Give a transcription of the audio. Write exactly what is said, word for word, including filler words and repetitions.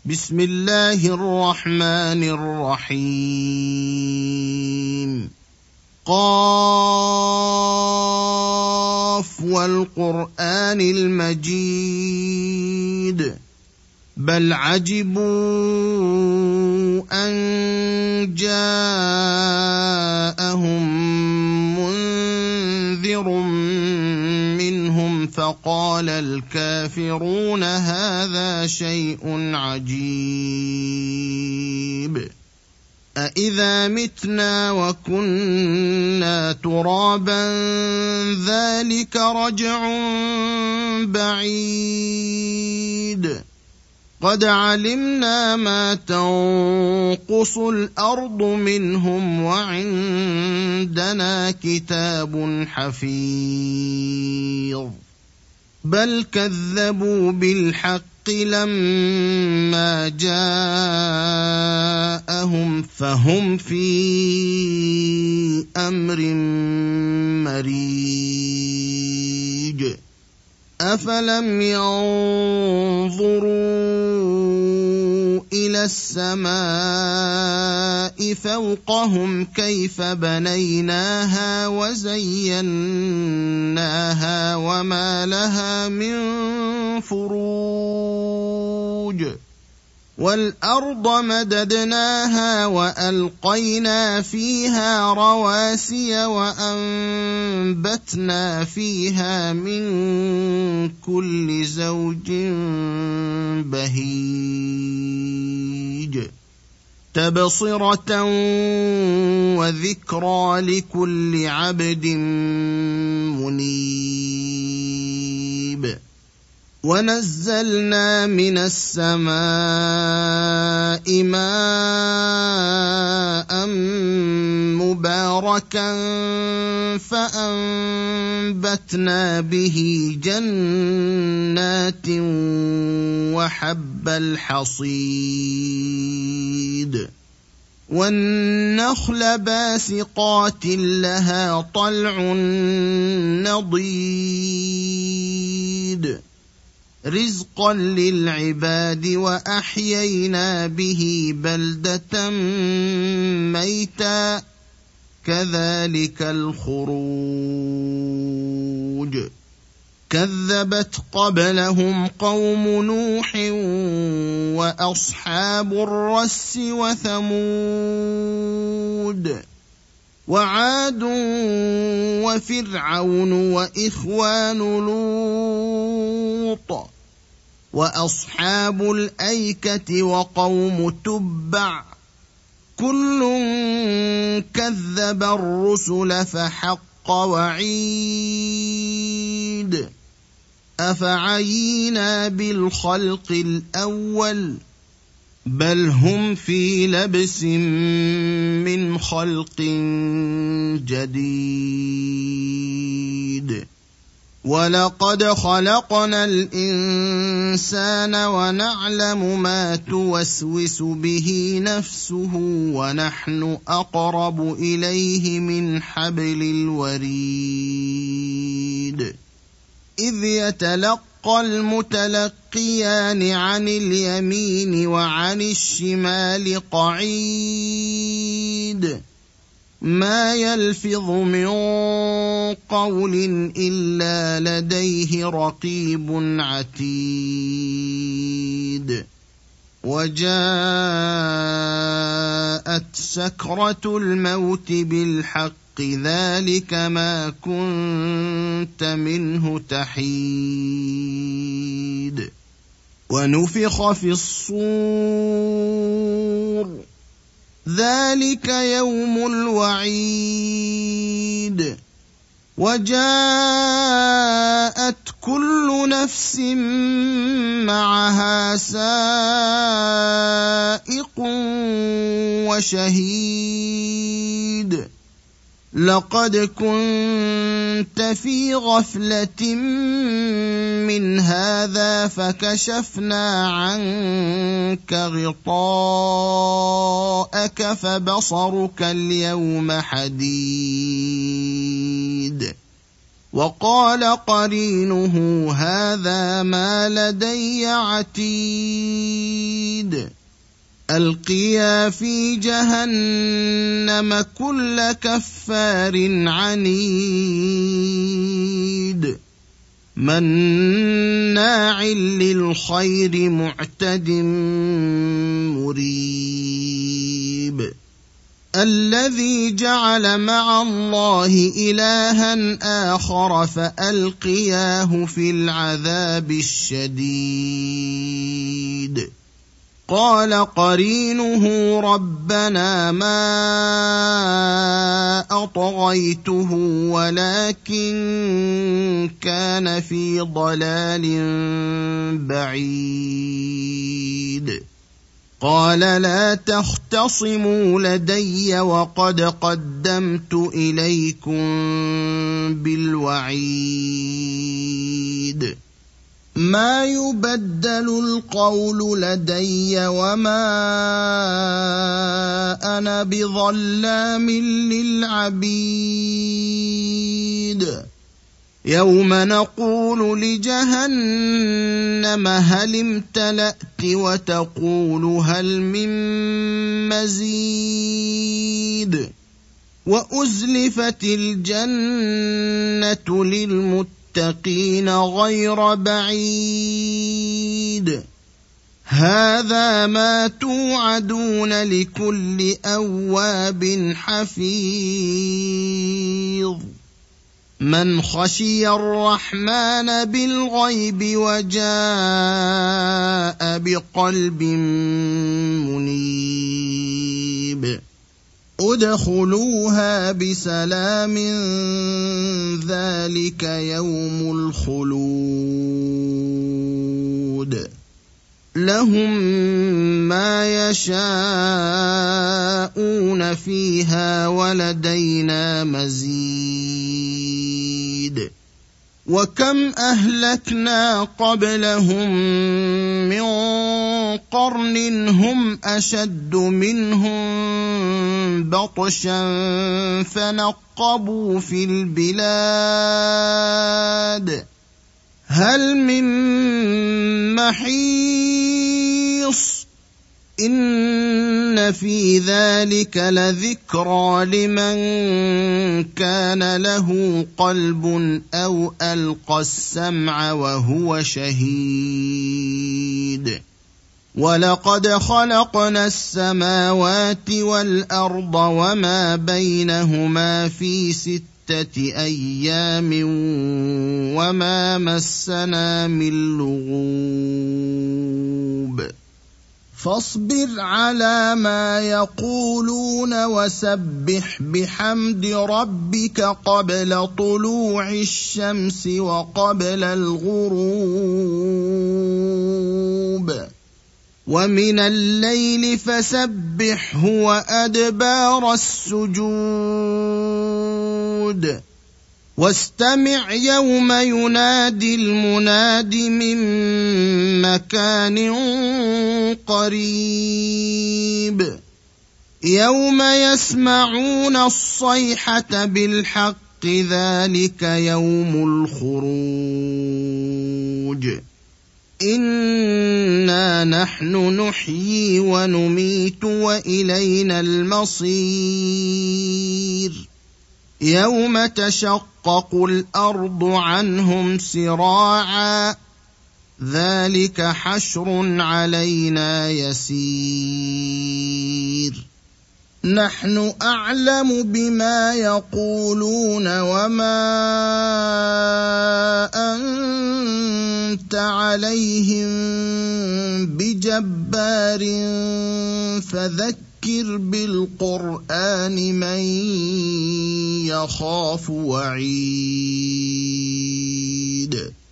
بسم الله الرحمن الرحيم. قاف والقرآن المجيد بل عجبوا أن جاءهم منذر منهم فقال الكافرون هذا شيء عجيب أإذا متنا وكنا ترابا ذلك رجع بعيد قد علمنا ما تنقص الأرض منهم وعندنا كتاب حفيظ بل كذبوا بالحق لما جاءهم فهم في أمر مريج أفلم ينظروا إلى السماء فوقهم كيف بنيناها وزيناها وما لها من فروج والأرض مددناها وألقينا فيها رواسي وأنبتنا فيها من كل زوج بهيج تبصرة وذكرى لكل عبد منيب ونزلنا من السماء ماء مباركا فأنبتنا به جنات وحب الحصيد والنخل باسقات لها طلع نضيد رزقا للعباد وأحيينا به بلدة ميتا كذلك الخروج كذبت قبلهم قوم نوح وأصحاب الرس وثمود وعاد وفرعون وإخوان لوط وأصحاب الأيكة وقوم تبع كل كذب الرسل فحق وعيد أفعينا بالخلق الأول بل هم في لبس من خلق جديد ولقد خلقنا الإنسان ونعلم ما توسوس به نفسه ونحن أقرب إليه من حبل الوريد إذ يتلقى المتلقيان عن اليمين وعن الشمال قعيد ما يلفظ من قول إلا لديه رقيب عتيد وجاءت سكرة الموت بالحق ذلك ما كنت منه تحيد ونفخ في الصور ذلك يوم الوعيد وجاءت كل نفس معها سائق وشهيد لقد كنت في غفلة من هذا فكشفنا عنك غطاءك فبصرك اليوم حديد وقال قرينه هذا ما لدي عتيد فألقيا في جهنم كل كفار عنيد مناع للخير معتد مريب الذي جعل مع الله إلها آخر فألقياه في العذاب الشديد قال قرينه ربنا ما أطغيته ولكن كان في ضلال بعيد قال لا تختصموا لدي وقد قدمت إليكم بالوعيد ما يبدل القول لدي وما أنا بظلام للعبيد يوم نقول لجهنم هل امتلأت وتقول هل من مزيد وأزلفت الجنة للمتقين غير بعيد هذا ما توعدون لكل أواب حفيظ من خشي الرحمن بالغيب وجاء بقلب منيب ادخلوها بسلام ذلك يوم الخلود لهم ما يشاءون فيها ولدينا مزيد وكم أهلكنا قبلهم من قرن هم أشد منهم بطشا فنقبوا في البلاد هل من محيص إن في ذلك لذكرى لمن كان له قلب أو ألقى السمع وهو شهيد ولقد خلقنا السماوات والأرض وما بينهما في ستة أيام وما مسنا من لغوب فاصبر على ما يقولون وسبح بحمد ربك قبل طلوع الشمس وقبل الغروب ومن الليل فسبحه وأدبار السجود واستمع يوم ينادي المناد من مكان قريب يوم يسمعون الصيحة بالحق ذلك يوم الخروج إنا نحن نحيي ونميت وإلينا المصير يوم تشقق الأرض عنهم سراعا ذلك حشر علينا يسير نحن أعلم بما يقولون وما أنت عليهم بجبار فذكر بالقرآن من يخاف وعيد